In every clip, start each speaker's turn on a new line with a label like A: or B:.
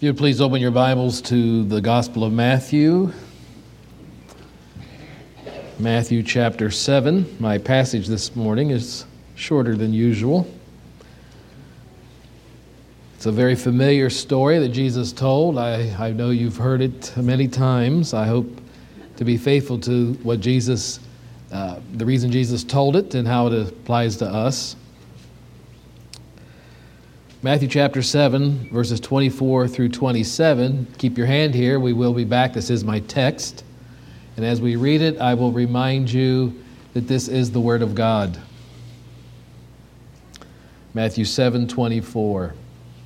A: If you would please open your Bibles to the Gospel of Matthew. Matthew chapter 7. My passage this morning is shorter than usual. It's a very familiar story that Jesus told. I know you've heard it many times. I hope to be faithful to what the reason Jesus told it and how it applies to us. Matthew chapter 7, verses 24 through 27. Keep your hand here. We will be back. This is my text. And as we read it, I will remind you that this is the Word of God. Matthew 7:24.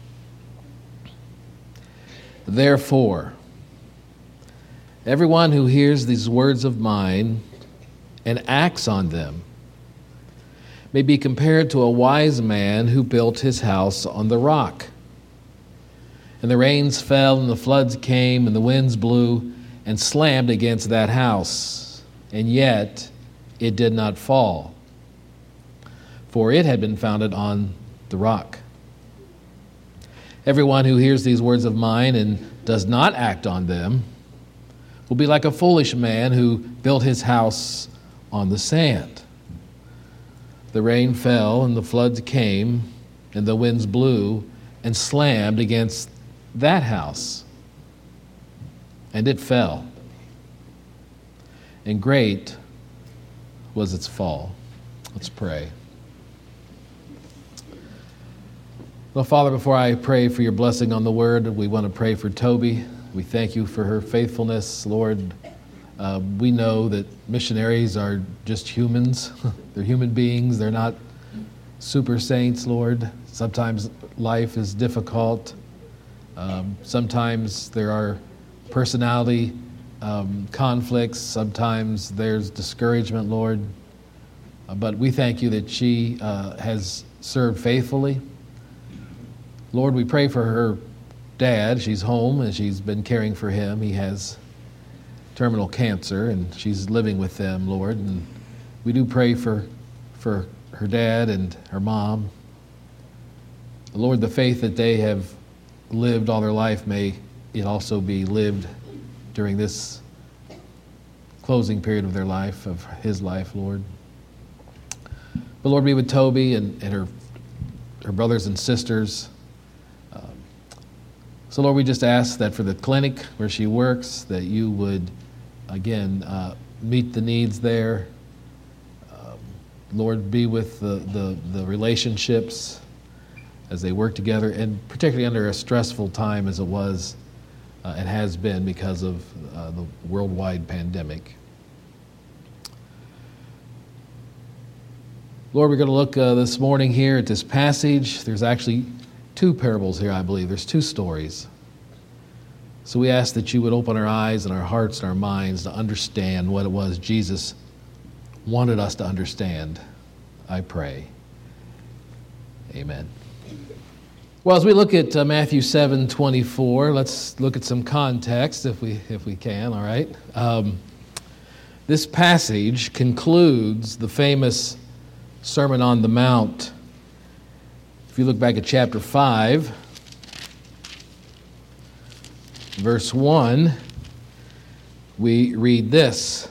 A: Therefore, everyone who hears these words of mine and acts on them may be compared to a wise man who built his house on the rock. And the rains fell, and the floods came, and the winds blew and slammed against that house. And yet it did not fall, for it had been founded on the rock. Everyone who hears these words of mine and does not act on them will be like a foolish man who built his house on the sand. The rain fell, and the floods came, and the winds blew and slammed against that house. And it fell. And great was its fall. Let's pray. Well, Father, before I pray for your blessing on the word, we want to pray for Toby. We thank you for her faithfulness, Lord. We know that missionaries are just humans. They're human beings. They're not super saints, Lord. Sometimes life is difficult. Sometimes there are personality conflicts. Sometimes there's discouragement, Lord. But we thank you that she has served faithfully. Lord, we pray for her dad. She's home and she's been caring for him. He has terminal cancer, and she's living with them, Lord. And we do pray for her dad and her mom. Lord, the faith that they have lived all their life, may it also be lived during this closing period of their life, of his life, Lord. But Lord, be with Toby and her brothers and sisters. So Lord, we just ask that for the clinic where she works, that you would again, meet the needs there. Lord, be with the relationships as they work together, and particularly under a stressful time as it was and has been because of the worldwide pandemic. Lord, we're going to look this morning here at this passage. There's actually two parables here, I believe. There's two stories. So we ask that you would open our eyes and our hearts and our minds to understand what it was Jesus wanted us to understand, I pray. Amen. Well, as we look at Matthew 7:24, let's look at some context if we can, all right? This passage concludes the famous Sermon on the Mount. If you look back at chapter 5, verse 1, we read this.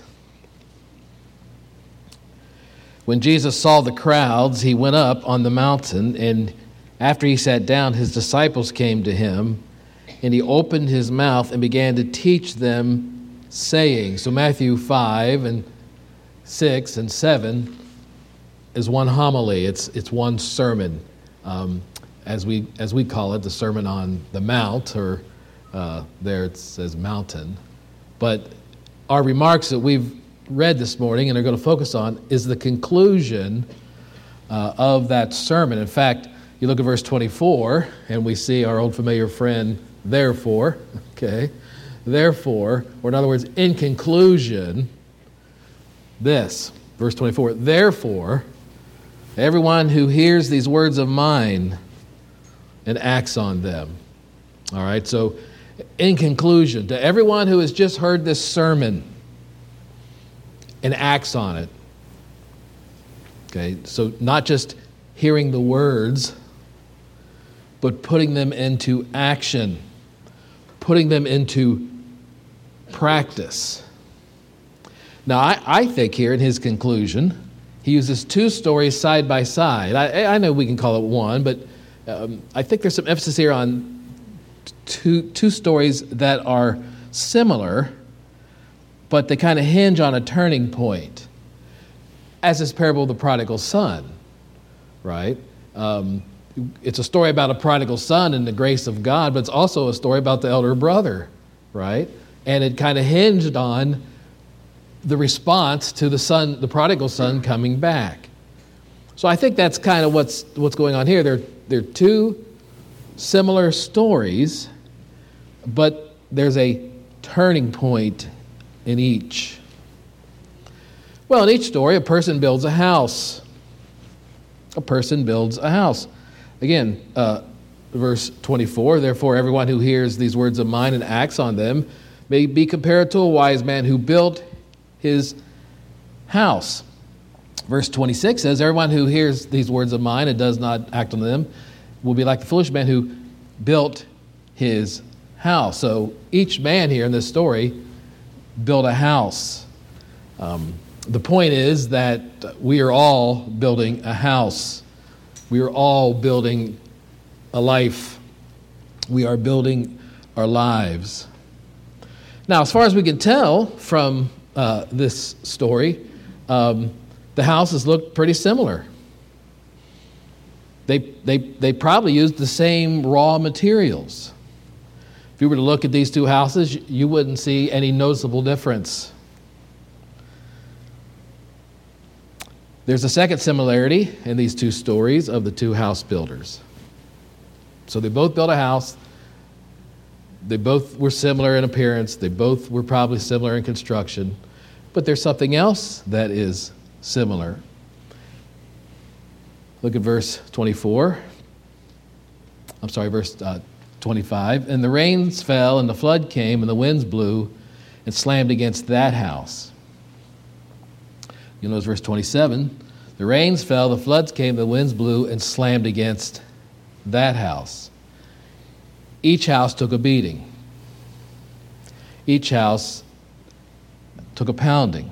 A: When Jesus saw the crowds, he went up on the mountain, and after he sat down, his disciples came to him, and he opened his mouth and began to teach them, saying, so Matthew 5 and 6 and 7 is one homily. It's one sermon, as we call it, the Sermon on the Mount, or there it says mountain. But our remarks that we've read this morning and are going to focus on is the conclusion of that sermon. In fact, you look at verse 24 and we see our old familiar friend, therefore, okay? Therefore, or in other words, in conclusion, this, verse 24, therefore, everyone who hears these words of mine and acts on them. All right, so in conclusion, to everyone who has just heard this sermon and acts on it, okay, so not just hearing the words, but putting them into action. putting them into practice. Now, I think here in his conclusion, he uses two stories side by side. I know we can call it one, but I think there's some emphasis here on two stories that are similar, but they kind of hinge on a turning point, as this parable of the prodigal son, right? It's a story about a prodigal son and the grace of God, but it's also a story about the elder brother, right? And it kind of hinged on the response to the prodigal son coming back. So I think that's kind of what's going on here. They're two similar stories, but there's a turning point in each. Well, in each story, a person builds a house. A person builds a house. Again, verse 24, therefore everyone who hears these words of mine and acts on them may be compared to a wise man who built his house. Verse 26 says, everyone who hears these words of mine and does not act on them will be like the foolish man who built his house. So each man here in this story built a house. The point is that we are all building a house. We are all building a life. We are building our lives. Now, as far as we can tell from this story, the houses look pretty similar. They probably used the same raw materials. If you were to look at these two houses, you wouldn't see any noticeable difference. There's a second similarity in these two stories of the two house builders. So they both built a house. They both were similar in appearance. They both were probably similar in construction. But there's something else that is similar. Look at verse 24. Verse 25. And the rains fell, and the flood came, and the winds blew and slammed against that house. You'll notice verse 27. The rains fell, the floods came, the winds blew and slammed against that house. Each house took a beating. Each house took a pounding.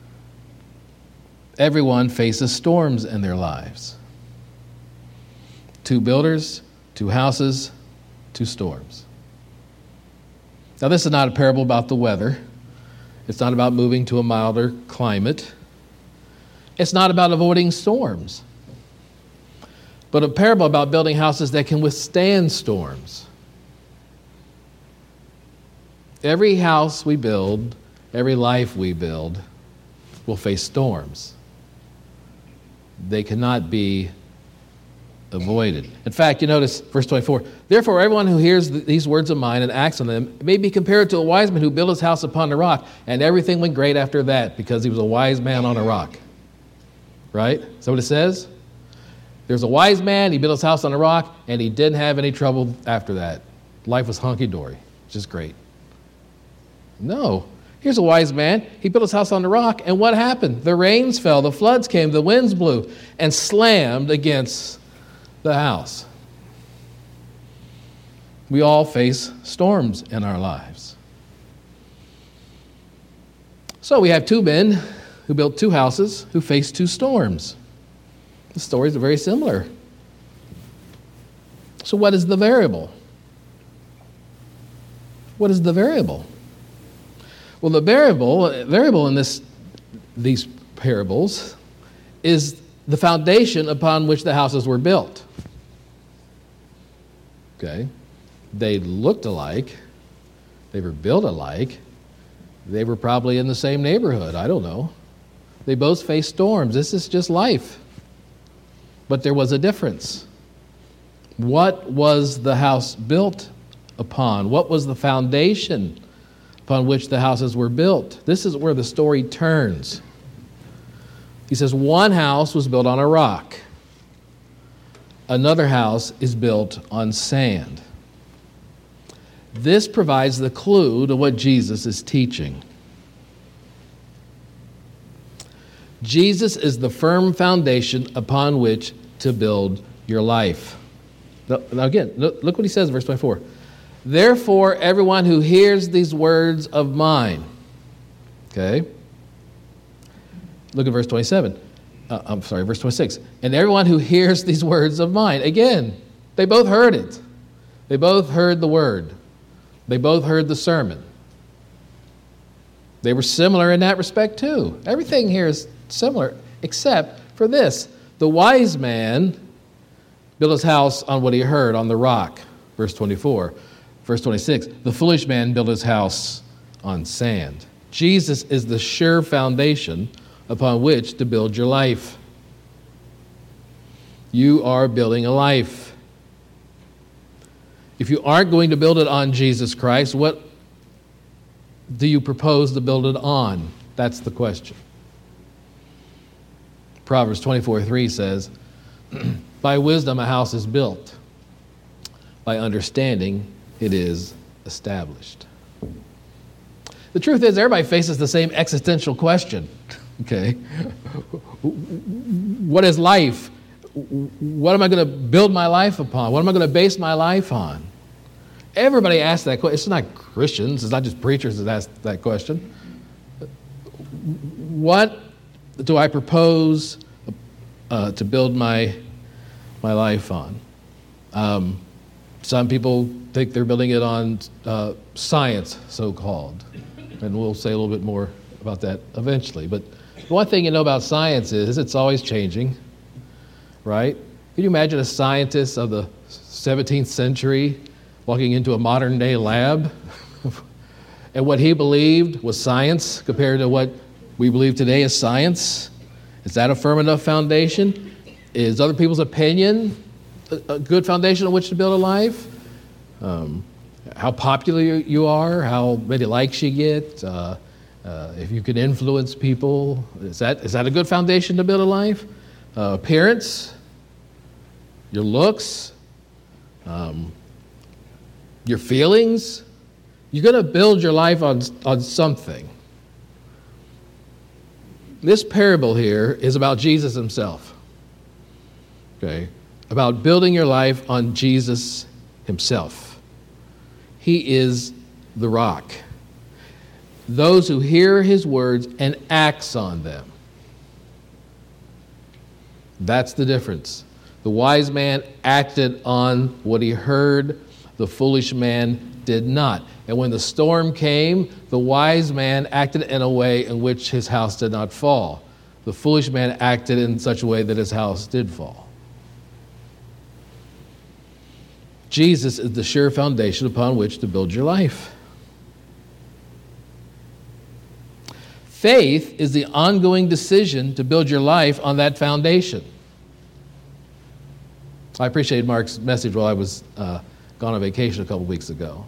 A: Everyone faces storms in their lives. Two builders, two houses, two storms. Now, this is not a parable about the weather. It's not about moving to a milder climate. It's not about avoiding storms, but a parable about building houses that can withstand storms. Every house we build, every life we build, will face storms. They cannot be avoided. In fact, you notice verse 24, therefore everyone who hears these words of mine and acts on them may be compared to a wise man who built his house upon the rock, and everything went great after that because he was a wise man on a rock. Right? Is that what it says? There's a wise man, he built his house on a rock, and he didn't have any trouble after that. Life was hunky-dory, which is great. No. Here's a wise man, he built his house on the rock, and what happened? The rains fell, the floods came, the winds blew, and slammed against the house. We all face storms in our lives. So we have two men who built two houses, who faced two storms. The stories are very similar. So what is the variable? What is the variable? Well, the variable in these parables is the foundation upon which the houses were built. Okay? They looked alike. They were built alike. They were probably in the same neighborhood. I don't know. They both faced storms. This is just life. But there was a difference. What was the house built upon? What was the foundation upon which the houses were built? This is where the story turns. He says, one house was built on a rock. Another house is built on sand. This provides the clue to what Jesus is teaching. Jesus is the firm foundation upon which to build your life. Now again, look what he says in verse 24. Therefore, everyone who hears these words of mine. Okay? Look at verse 27. Verse 26. And everyone who hears these words of mine. Again, they both heard it. They both heard the word. They both heard the sermon. They were similar in that respect too. Everything here is similar except for this. The wise man built his house on what he heard, on the rock. Verse 24. Verse 26. The foolish man built his house on sand. Jesus is the sure foundation upon which to build your life. You are building a life. If you aren't going to build it on Jesus Christ, what do you propose to build it on? That's the question. Proverbs 24:3 says, by wisdom a house is built. By understanding it is established. The truth is, everybody faces the same existential question. Okay? What is life? What am I going to build my life upon? What am I going to base my life on? Everybody asks that question. It's not Christians. It's not just preachers that ask that question. What do I propose to build my life on? Some people think they're building it on science, so-called. And we'll say a little bit more about that eventually. But the one thing you know about science is it's always changing, right? Can you imagine a scientist of the 17th century walking into a modern-day lab? And what he believed was science compared to what we believe today is science? Is that a firm enough foundation? Is other people's opinion a good foundation on which to build a life? How popular you are, how many likes you get, if you can influence people, is that a good foundation to build a life? Appearance, your looks, your feelings. You're going to build your life on something. This parable here is about Jesus himself. Okay? About building your life on Jesus himself. He is the rock. Those who hear his words and acts on them. That's the difference. The wise man acted on what he heard. The foolish man did not. And when the storm came, the wise man acted in a way in which his house did not fall. The foolish man acted in such a way that his house did fall. Jesus is the sure foundation upon which to build your life. Faith is the ongoing decision to build your life on that foundation. I appreciated Mark's message while I was gone on vacation a couple weeks ago.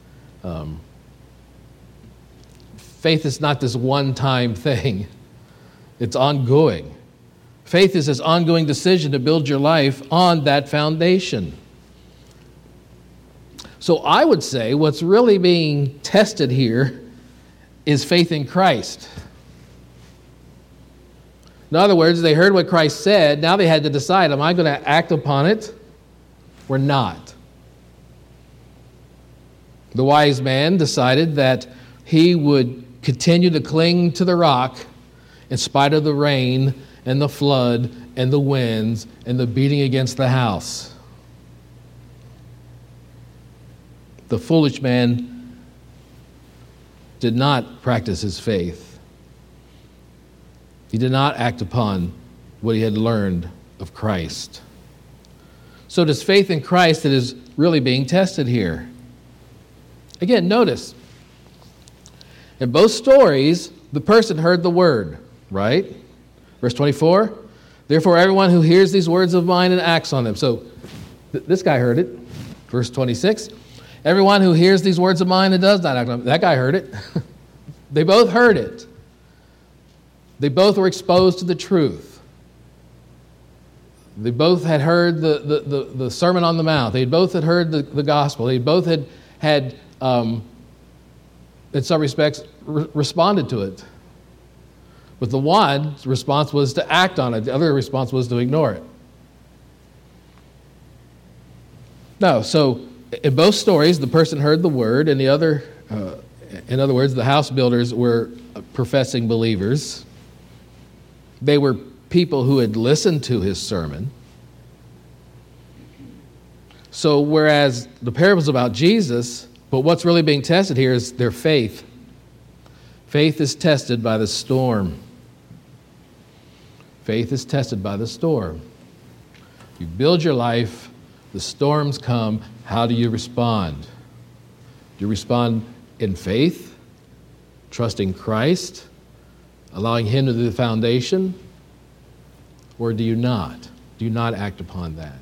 A: Faith is not this one-time thing. It's ongoing. Faith is this ongoing decision to build your life on that foundation. So I would say what's really being tested here is faith in Christ. In other words, they heard what Christ said. Now they had to decide, am I going to act upon it or not? The wise man decided that he would continue to cling to the rock in spite of the rain and the flood and the winds and the beating against the house. The foolish man did not practice his faith. He did not act upon what he had learned of Christ. So it is faith in Christ that is really being tested here. Again, notice, in both stories, the person heard the word, right? Verse 24, therefore everyone who hears these words of mine and acts on them. So this guy heard it. Verse 26, everyone who hears these words of mine and does not act on them. That guy heard it. They both heard it. They both were exposed to the truth. They both had heard the Sermon on the Mount. They both had heard the gospel. They both had in some respects, responded to it. But the one's response was to act on it. The other response was to ignore it. No, so In both stories, the person heard the word, and in other words, the house builders were professing believers. They were people who had listened to his sermon. So whereas the parable's about Jesus, but what's really being tested here is their faith. Faith is tested by the storm. Faith is tested by the storm. You build your life, the storms come, how do you respond? Do you respond in faith, trusting Christ, allowing him to do the foundation, or do you not? Do you not act upon that?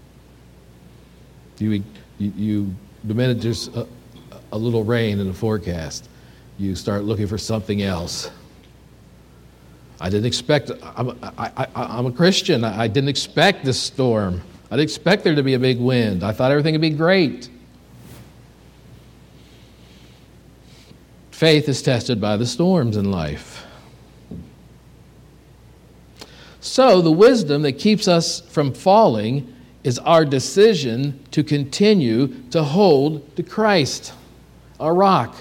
A: The minute there's a little rain in the forecast, you start looking for something else. I didn't expect, I'm a Christian. I didn't expect this storm. I didn't expect there to be a big wind. I thought everything would be great. Faith is tested by the storms in life. So the wisdom that keeps us from falling is our decision to continue to hold to Christ, our rock.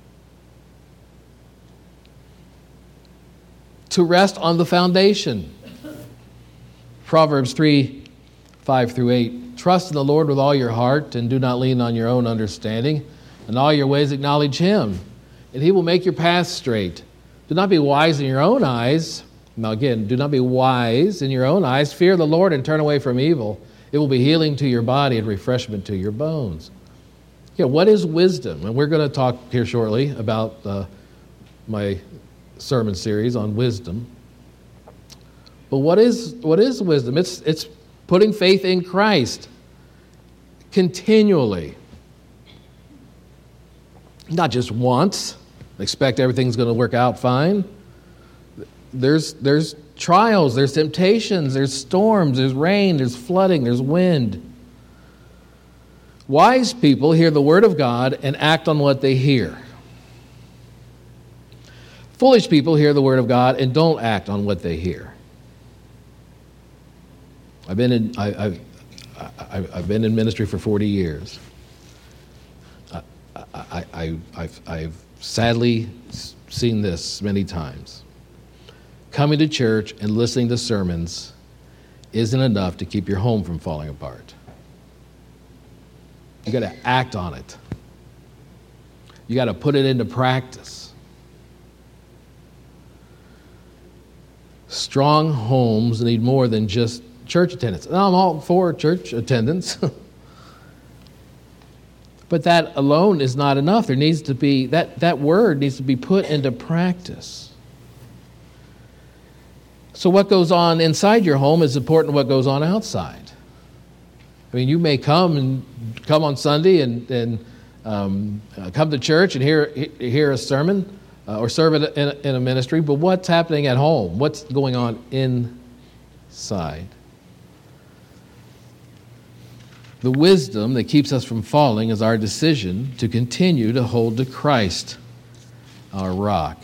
A: To rest on the foundation. Proverbs 3:5-8. Trust in the Lord with all your heart and do not lean on your own understanding. In all your ways acknowledge him, and he will make your path straight. Do not be wise in your own eyes. Now again, do not be wise in your own eyes. Fear the Lord and turn away from evil. It will be healing to your body and refreshment to your bones. Yeah, what is wisdom? And we're going to talk here shortly about my sermon series on wisdom. But what is wisdom? It's putting faith in Christ continually. Not just once. Expect everything's going to work out fine. There's trials, there's temptations, there's storms, there's rain, there's flooding, there's wind. Wise people hear the word of God and act on what they hear. Foolish people hear the word of God and don't act on what they hear. I've been in ministry for 40 years. I've sadly seen this many times. Coming to church and listening to sermons isn't enough to keep your home from falling apart. You got to act on it. You got to put it into practice. Strong homes need more than just church attendance. And I'm all for church attendance. But that alone is not enough. There needs to be, that word needs to be put into practice. So what goes on inside your home is important to what goes on outside. I mean, you may come on Sunday and come to church and hear a sermon or serve in a ministry, but what's happening at home? What's going on inside? The wisdom that keeps us from falling is our decision to continue to hold to Christ, our rock.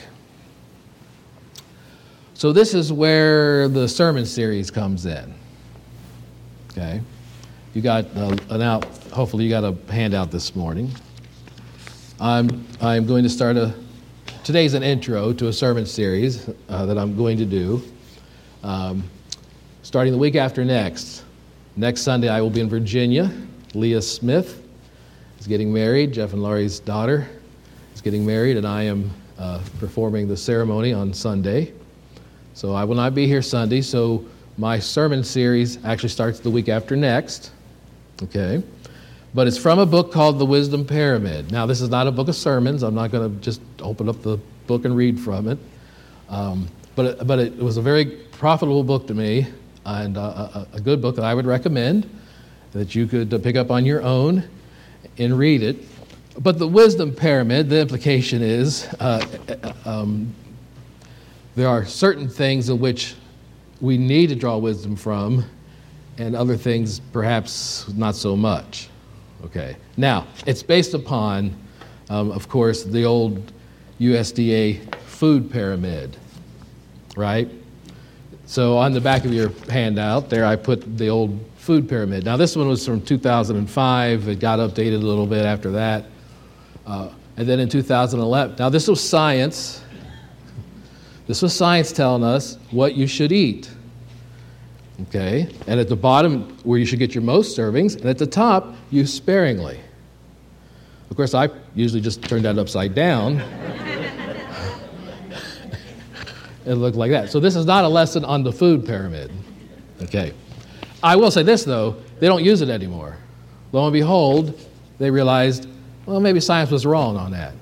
A: So this is where the sermon series comes in. Okay? You got hopefully you got a handout this morning. I'm going to start today's an intro to a sermon series that I'm going to do. Starting the week after next. Next Sunday, I will be in Virginia. Leah Smith is getting married. Jeff and Laurie's daughter is getting married, and I am performing the ceremony on Sunday. So I will not be here Sunday, so my sermon series actually starts the week after next. Okay? But it's from a book called The Wisdom Pyramid. Now, this is not a book of sermons. I'm not going to just open up the book and read from it. But it was a very profitable book to me, and a good book that I would recommend that you could pick up on your own and read it. But the wisdom pyramid, the implication is there are certain things in which we need to draw wisdom from, and other things perhaps not so much. Okay. Now, it's based upon, of course, the old USDA food pyramid, right? So on the back of your handout there, I put the old food pyramid. Now, this one was from 2005. It got updated a little bit after that. And then in 2011. Now, this was science. This was science telling us what you should eat. Okay? And at the bottom, where you should get your most servings, and at the top, use sparingly. Of course, I usually just turn that upside down. It looked like that. So this is not a lesson on the food pyramid. Okay. I will say this, though. They don't use it anymore. Lo and behold, they realized, well, maybe science was wrong on that.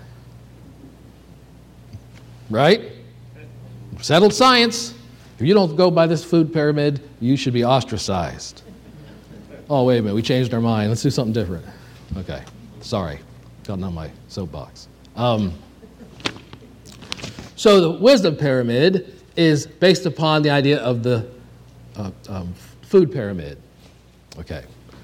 A: Right? Settled science. If you don't go by this food pyramid, you should be ostracized. Oh, wait a minute. We changed our mind. Let's do something different. Okay. Sorry. Got on my soapbox. So the wisdom pyramid is based upon the idea of the food pyramid. Okay.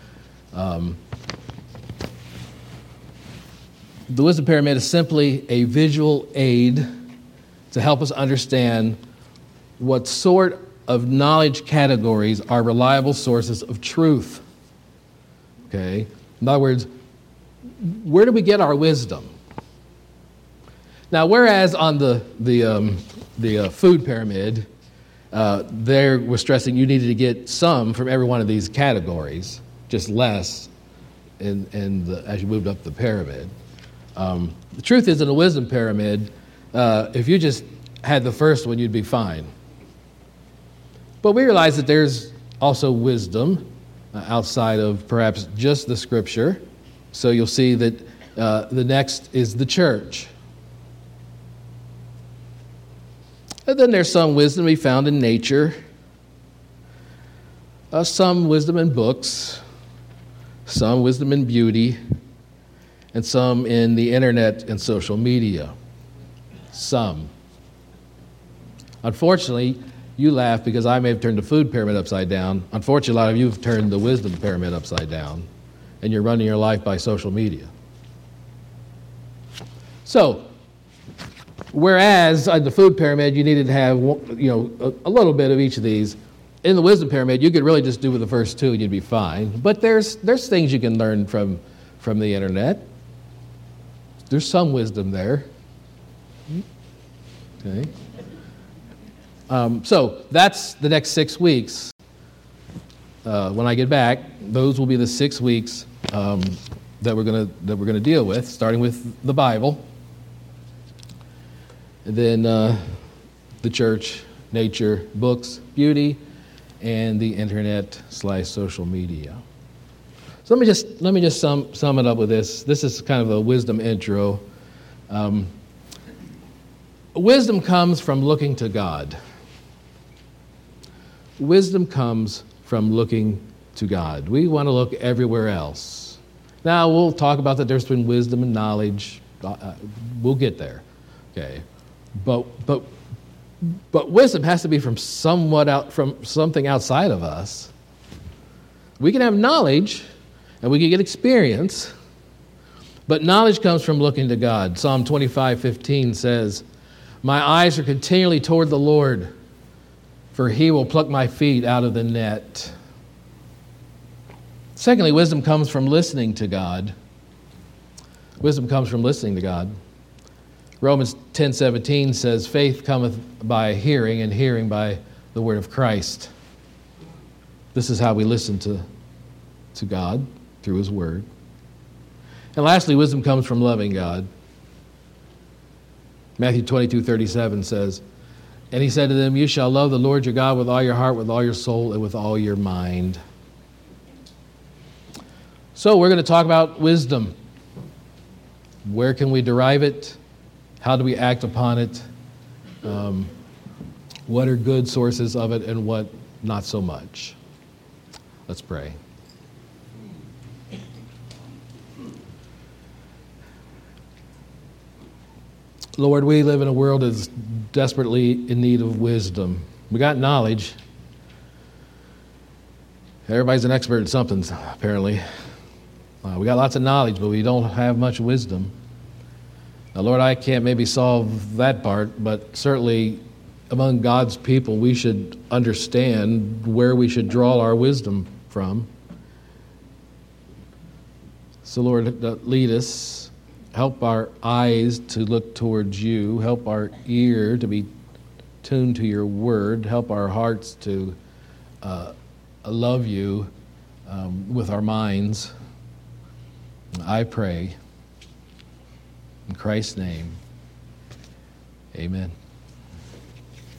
A: The wisdom pyramid is simply a visual aid to help us understand what sort of knowledge categories are reliable sources of truth. Okay? In other words, where do we get our wisdom? Now, whereas on the food pyramid, there was stressing you needed to get some from every one of these categories, just less as you moved up the pyramid. The truth is, in the wisdom pyramid, if you just had the first one, you'd be fine. But we realize that there's also wisdom outside of perhaps just the Scripture. So you'll see that the next is the church. And then there's some wisdom we found in nature, some wisdom in books, some wisdom in beauty, and some in the internet and social media. Some. Unfortunately, you laugh because I may have turned the food pyramid upside down. Unfortunately, a lot of you have turned the wisdom pyramid upside down, and you're running your life by social media. So, whereas on the food pyramid, you needed to have a little bit of each of these. In the wisdom pyramid, you could really just do with the first two and you'd be fine. But there's things you can learn from the internet. There's some wisdom there. Okay. So that's the next 6 weeks. When I get back, those will be the 6 weeks that we're gonna deal with, starting with the Bible. And then the church, nature, books, beauty, and the internet/social media. So let me just sum it up with this. This is kind of a wisdom intro. Wisdom comes from looking to God. Wisdom comes from looking to God. We want to look everywhere else. Now we'll talk about the difference between wisdom and knowledge. We'll get there. Okay. But wisdom has to be from something outside of us. We can have knowledge and we can get experience, but knowledge comes from looking to God. Psalm 25:15 says, "My eyes are continually toward the Lord, for he will pluck my feet out of the net." Secondly, wisdom comes from listening to God. Wisdom comes from listening to God. Romans 10:17 says, "Faith cometh by hearing, and hearing by the word of Christ." This is how we listen to God, through his word. And lastly, wisdom comes from loving God. Matthew 22:37 says, "And he said to them, you shall love the Lord your God with all your heart, with all your soul, and with all your mind." So we're going to talk about wisdom. Where can we derive it? How do we act upon it? What are good sources of it and what not so much? Let's pray. Lord, we live in a world that's desperately in need of wisdom. We got knowledge. Everybody's an expert at something, apparently. We got lots of knowledge, but we don't have much wisdom. Now, Lord, I can't maybe solve that part, but certainly among God's people, we should understand where we should draw our wisdom from. So, Lord, lead us. Help our eyes to look towards you. Help our ear to be tuned to your word. Help our hearts to love you with our minds. I pray in Christ's name. Amen.